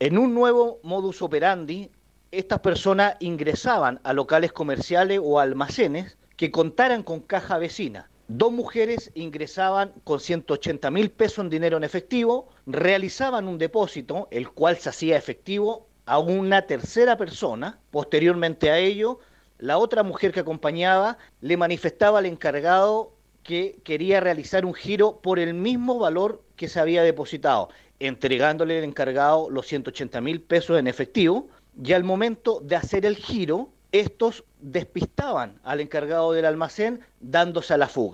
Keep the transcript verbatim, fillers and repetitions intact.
En un nuevo modus operandi, estas personas ingresaban a locales comerciales o almacenes que contaran con caja vecina. Dos mujeres ingresaban con ciento ochenta mil pesos en dinero en efectivo, realizaban un depósito, el cual se hacía efectivo a una tercera persona. Posteriormente a ello, la otra mujer que acompañaba le manifestaba al encargado que quería realizar un giro por el mismo valor que se había depositado, entregándole al encargado los ciento ochenta mil pesos en efectivo, y al momento de hacer el giro, estos despistaban al encargado del almacén dándose a la fuga.